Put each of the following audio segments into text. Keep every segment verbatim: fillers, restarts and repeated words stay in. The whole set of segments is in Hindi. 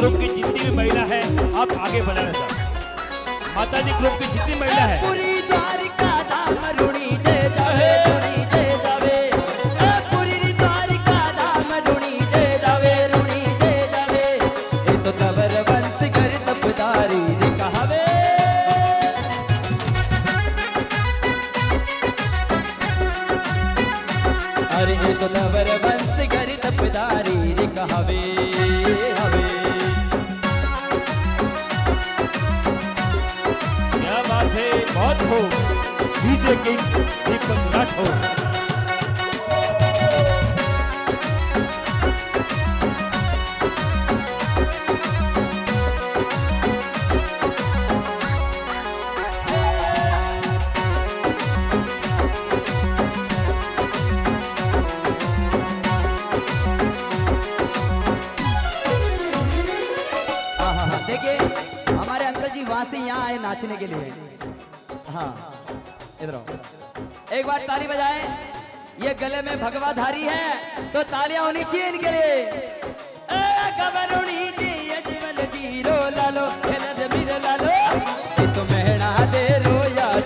ग्रुप की जितनी भी महिला है आप आगे बढ़ाना सर। माता जी ग्रुप की जितनी महिला है पूरी द्वारिका धाम रुणी जय जावे रुणी जय जावे पूरी द्वारिका धाम रुणी जय जावे रुणी जय जावे ये तो कबर वंश कर तपदारी रे कहावे अरे ये तो कबर वंश कर तपदारी रे कहावे हवे बहुत हो डीजे किंग दीपक राठौर। देखिए हमारे अंकल जी वहां से यहाँ आए नाचने के लिए। हाँ इधर आओ एक बार ताली बजाए। ये गले में भगवाधारी है तो तालियां होनी चाहिए इनके लिए। लालो लालो ये तो मेहना दे रो याद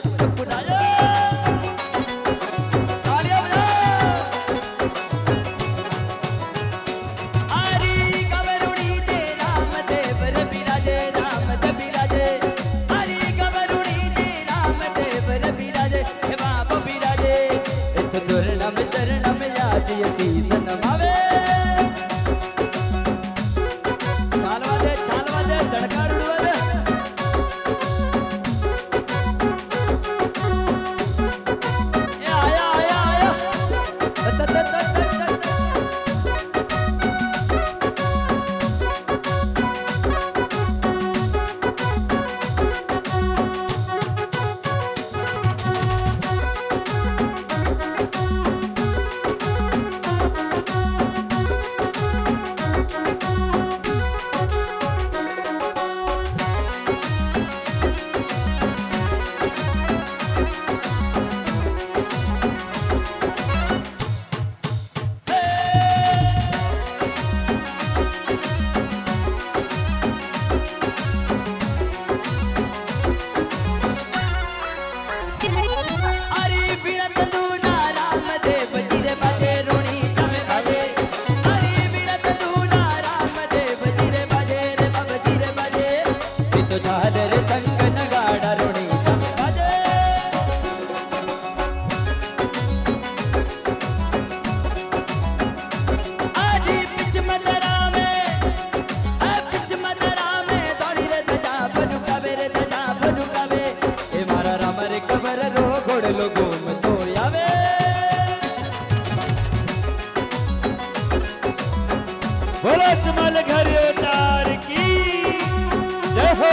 घर उतार की जय हो।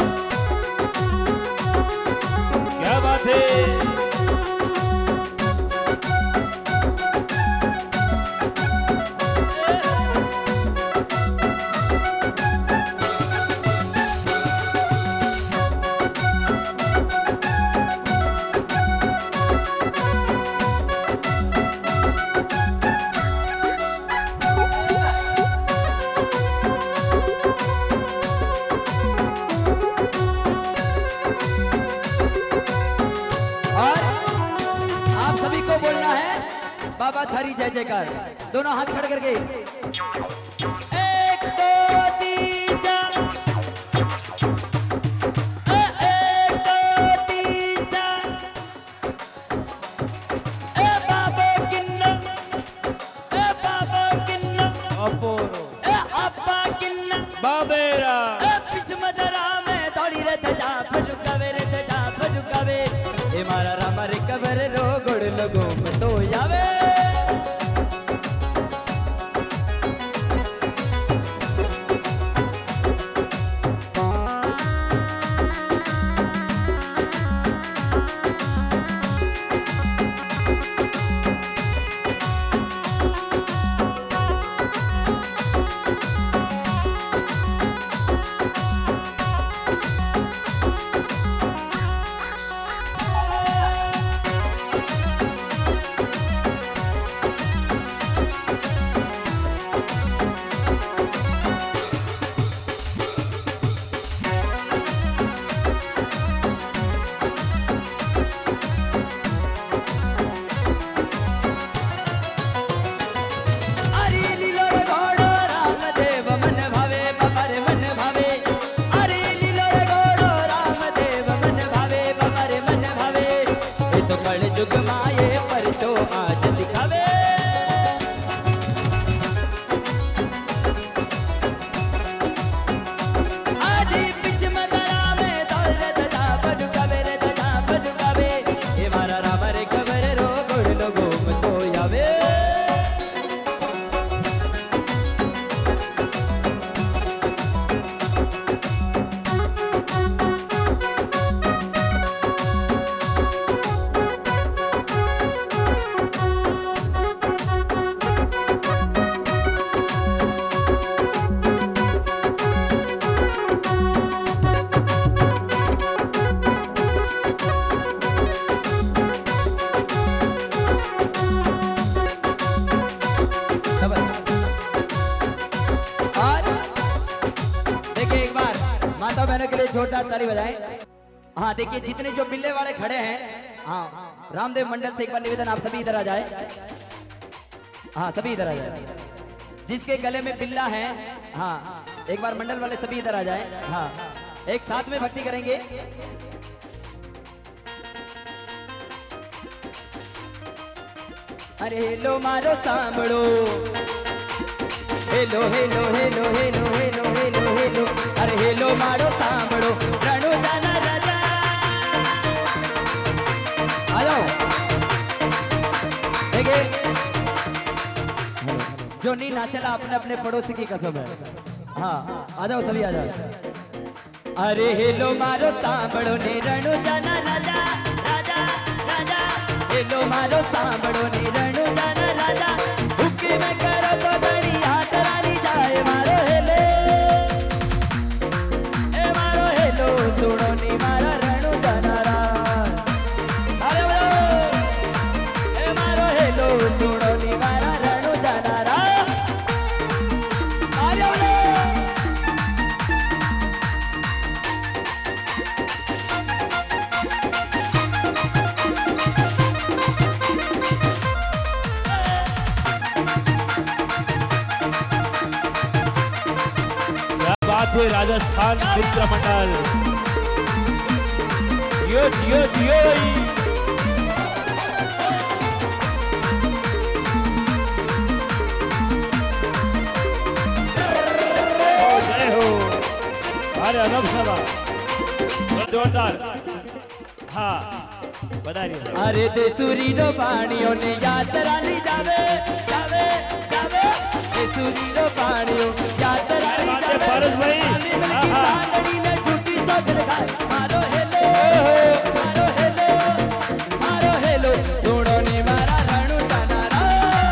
क्या बात है। बाबा थारी जय जयकार। दोनों हाथ खड़े करके एक दो तीन चार एक दो तीन चार ए बाबा किन्ना ए बाबा किन्ना अपोरो ए अप्पा किन्ना बाबेरा ए पिछ मजरा में दौड़ी रे तजा फजुकावे रे तजा फजुकावे ए मारा रामा रे कबर रो गुड़ लगो में तो यावे। देखिए एक बार माता बहनों के लिए जोरदार ताली बजाएं। हाँ देखिए जितने जो बिल्ले वाले खड़े हैं, हाँ रामदेव मंडल से एक बार निवेदन, आप सभी इधर आ जाए। हाँ सभी इधर आ जाए, जिसके गले में बिल्ला है, हाँ एक बार मंडल वाले सभी इधर आ जाए। हाँ एक साथ में भक्ति करेंगे। अरे हेलो मारो सांभळो, hello hello hello hello hello hello hello, अरे हेलो मारो सांभळो रणु जाना राजा। आ जाओ देखिए, जो नहीं नाचला अपने अपने पड़ोसी की कसम है। हाँ आ जाओ सभी आ जाओ। अरे हेलो मारो सांभळो ने रणु जाना राजा राजा राजा, हेलो मारो सांभळो ने रणु जाना राजा, हुक्की में करो तो धनी हाथ रानी जाए मारो हेलो, ए मारो हेलो सुनो नी मारा रणु जाना रा। अरे बोलो ए मारो हेलो सुनो नी मारा रणु जाना रा। अरे बोलो थे राजस्थान मित्र मंडल। जियो जियो जियो जय हो। अरे अनब सभा जोरदार। हाँ बधाई। अरे देसुरी रो पानियों ने यात्रा ली जावे जावे जावे, देसुरी रो पानियों यात्रा ली जावे। परस भाई सांगड़ी ने झूठी सगड़ खाए मारो हेलो मारो हेलो मारो हेलो सुनो नी मारा रणु जाना रा।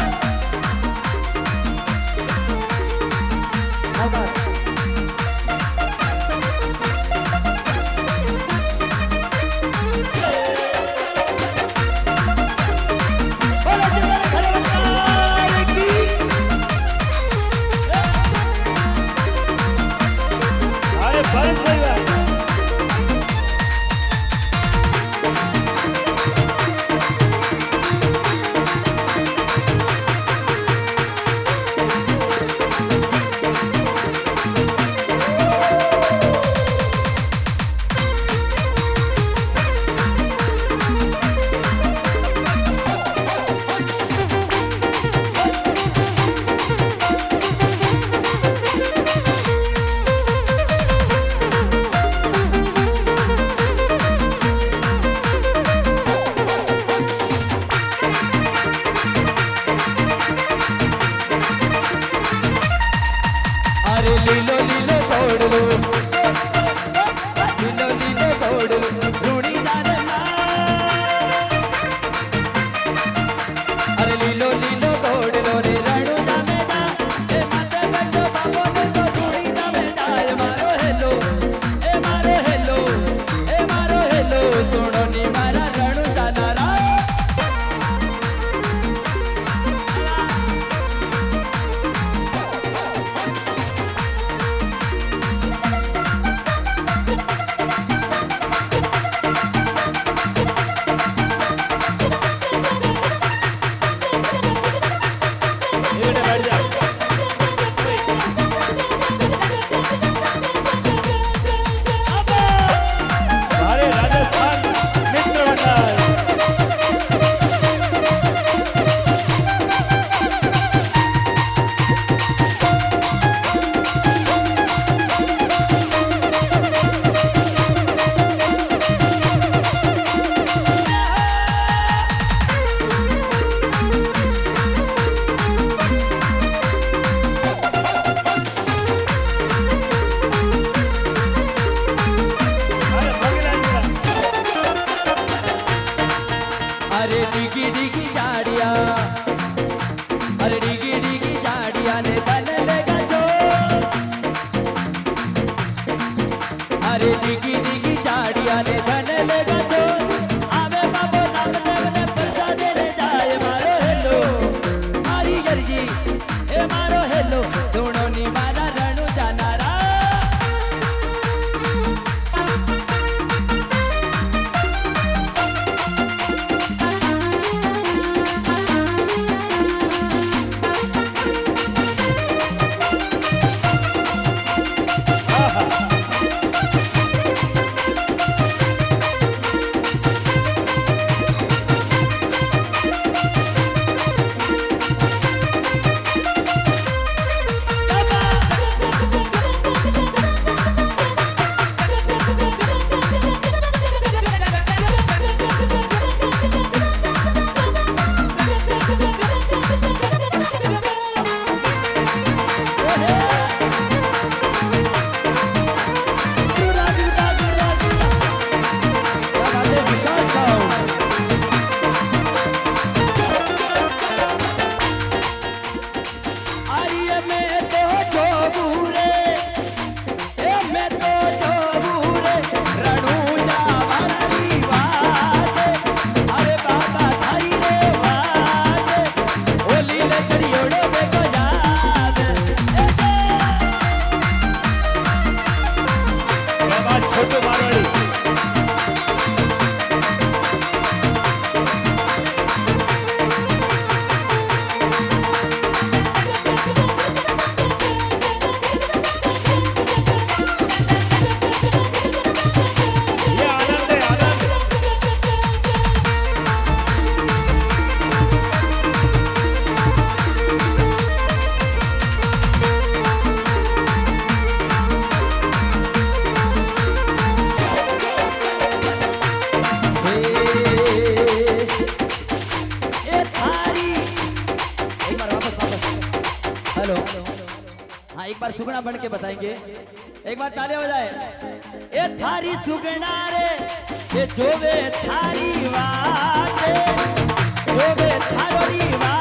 लीलो लीलो तोड़ लो, लीलो लीलो तोड़ लो रूड़ी जाने ना। अरे लीलो लीलो तोड़ लो रे रणु जाने ना, ए माते बंदो बाबो ने तो रूड़ी जाने ना। ए मारो हेलो ए मारो हेलो ए मारो हेलो सुनो नी मारा रणु जाना रा। अरे डिगी डिगी झाड़िया, अरे डिगी डिगी झाड़िया ने बन लेगा जो। अरे डिगी डिगी झाड़िया ने बन लेगा जो। आवे बाबो रामदेव ने प्रसाद देने जाए मारो हेलो मारी गर्जी ए मारो हेलो सुनो नी मारा रणु जाना रा। सुगना बन के बताएंगे। एक बार तालियां बजाए। ए थारी सुगना रे ये जोवे थारी बात जोवे थारोरी बात